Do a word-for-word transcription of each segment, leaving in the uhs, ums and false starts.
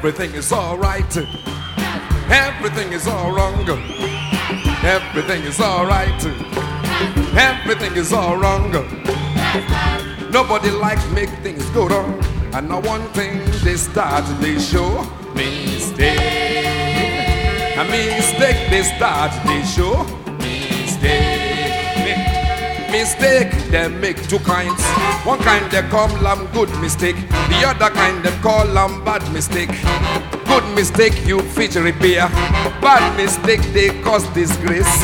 Everything is all right. Everything is all wrong. Everything is all right. Everything is all wrong. Nobody likes make things go wrong. And now one thing they start, they show mistake. A mistake they start, they show mistake. Mistake they make two kinds. One kind they call them good mistake. The other kind they call them bad mistake. Good mistake you fit repair. Bad mistake they cause disgrace.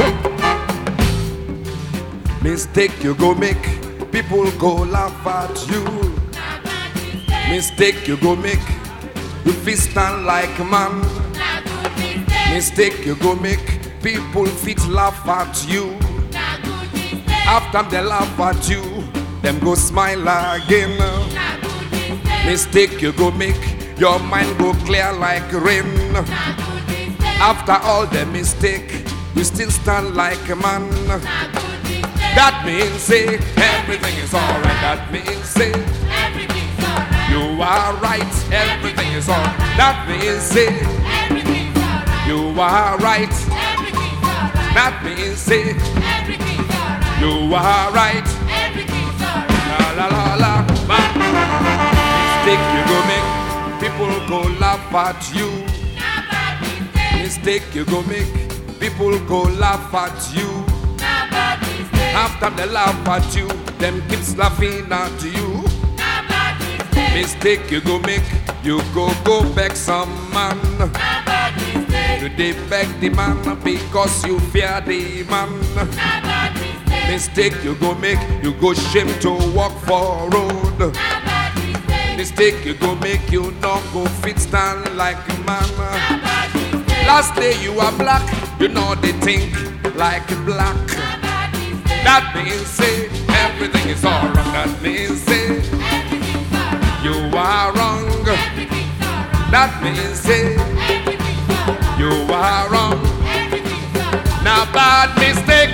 Mistake you go make, people go laugh at you. Mistake you go make, you fit stand like man. Mistake you go make, people fit laugh at you. After they laugh at you, them go smile again. Mistake you go make, your mind go clear like rain. After all the mistake, you still stand like a man. That means say everything is alright. That means say everything's alright. You are right, everything is alright. That means say everything's alright. You are right, everything's alright. That means say everything's alright. You are right, everything's alright. La la la la. Mistake you go make, people go laugh at you. Mistake you go make, people go laugh at you. After they laugh at you, them keeps laughing at you. Mistake you go make, you go go beg some man. You dey beg the man because you fear the man. Mistake you go make, you go shame to walk for road. Mistake you go make, you not go fit stand like a man. Last day you are black, you know they think like black. That means say everything is all wrong. That means say you are wrong. That means say you are wrong. Now bad mistake.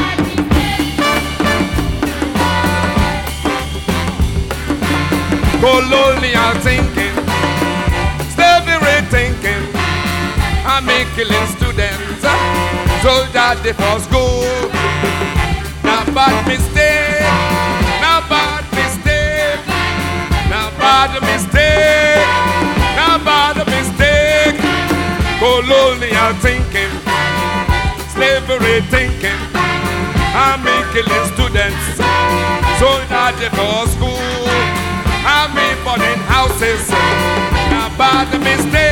Colonial thinking, slavery thinking, I make killing students, soldiers they for school. Now bad mistake, now bad mistake, now bad mistake, now bad mistake. Colonial thinking, slavery thinking, army killing students, soldiers they for school, army burning houses. Now bad mistake.